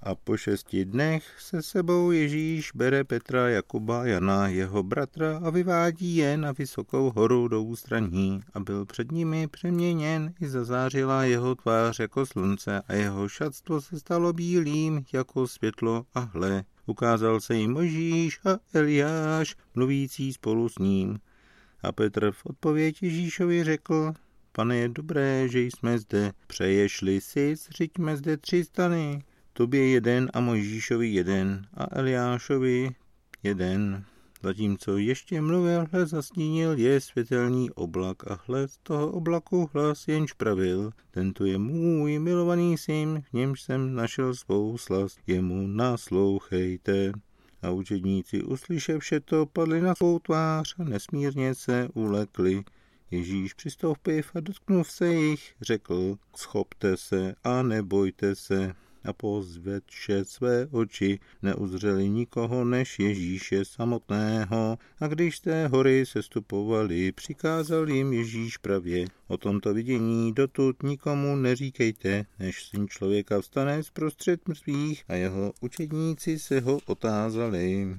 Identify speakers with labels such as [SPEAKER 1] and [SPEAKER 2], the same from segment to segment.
[SPEAKER 1] A po 6 dnech se sebou Ježíš bere Petra, Jakuba, Jana, jeho bratra a vyvádí je na vysokou horu do ústraní a byl před nimi přeměněn, i zazářila jeho tvář jako slunce a jeho šatstvo se stalo bílým jako světlo a hle, ukázal se jim Mojžíš a Eliáš, mluvící spolu s ním. A Petr v odpověď Ježíšovi řekl: Pane, je dobré, že jsme zde, přeješli si, zřiďme zde 3 stany. Tobě 1 a Mojžíšovi 1 a Eliášovi 1. Zatímco ještě mluvil, hle zastínil je světelný oblak a hle z toho oblaku hlas jenž pravil: Tento je můj milovaný syn, v němž jsem našel svou slast, jemu naslouchejte. A učedníci uslyševše to padli na svou tvář a nesmírně se ulekli. Ježíš přistoupiv a dotknuv se jich, řekl: Schopte se a nebojte se. A pozvedše své oči neuzřeli nikoho než Ježíše samotného. A když z té hory sestupovali, přikázal jim Ježíš pravě: O tomto vidění dotud nikomu neříkejte, než Syn člověka vstane zprostřed mrtvých. A jeho učedníci se ho otázali: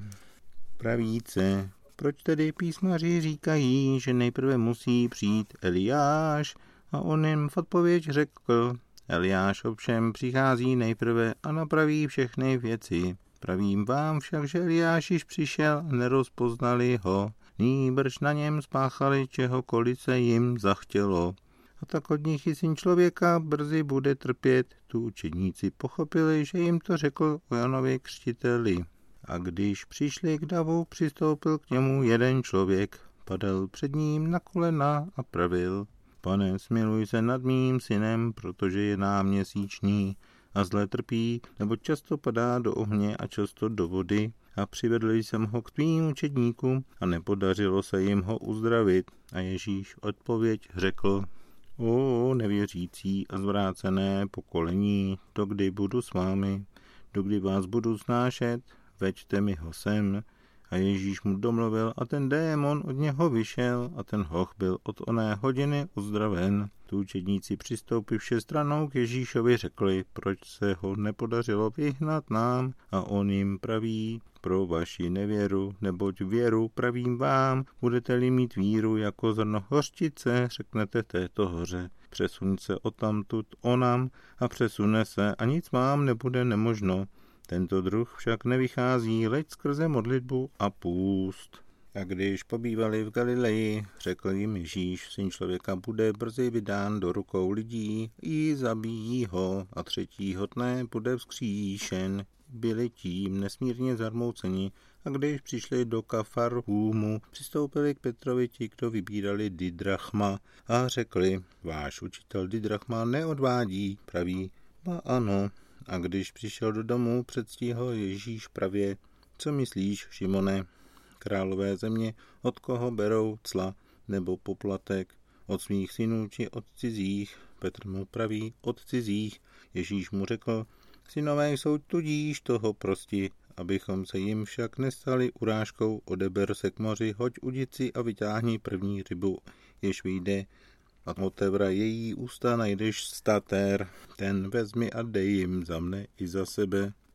[SPEAKER 1] Pravíce, proč tedy písmaři říkají, že nejprve musí přijít Eliáš? A on jim v odpověď řekl: Eliáš ovšem přichází nejprve a napraví všechny věci. Pravím vám však, že Eliáš již přišel a nerozpoznali ho, nýbrž na něm spáchali čehokoliv se jim zachtělo. A tak od nich i Syn člověka brzy bude trpět. Tu učedníci pochopili, že jim to řekl o Janovi křtiteli. A když přišli k davu, přistoupil k němu jeden člověk, padal před ním na kolena a pravil: Pane, smiluj se nad mým synem, protože je náměsíční a zle trpí, nebo často padá do ohně a často do vody. A přivedl jsem ho k tvým učedníkům a nepodařilo se jim ho uzdravit. A Ježíš odpověď řekl: O nevěřící a zvrácené pokolení, dokdy budu s vámi, dokdy vás budu snášet, veďte mi ho sem. A Ježíš mu domluvil a ten démon od něho vyšel a ten hoch byl od oné hodiny uzdraven. Tu učedníci přistoupivši stranou k Ježíšovi řekli: Proč se ho nepodařilo vyhnat nám? A on jim praví: Pro vaši nevěru, neboť věru pravím vám, budete-li mít víru jako zrno hořčice, řeknete této hoře: Přesuň se odtamtud onam a přesune se a nic vám nebude nemožno. Tento druh však nevychází, leč skrze modlitbu a půst. A když pobývali v Galileji, řekl jim Ježíš: Syn člověka bude brzy vydán do rukou lidí, i zabijí ho a 3. dne bude vzkříšen. Byli tím nesmírně zarmouceni. A když přišli do Kafarhúmu, přistoupili k Petrovi ti, kdo vybírali didrachma a řekli: Váš učitel didrachma neodvádí, praví: Ba ano. A když přišel do domu, předstihl Ježíš pravě: Co myslíš, Šimone? Králové země od koho berou cla nebo poplatek? Od svých synů či od cizích? Petr mu praví: Od cizích. Ježíš mu řekl: Synové jsou tudíž toho prosti, abychom se jim však nestali urážkou. Odeber se k moři, hoď udici a vytáhni první rybu, jež vyjde. A otevra její ústa najdeš statér, ten vezmi a dej jim za mne i za sebe.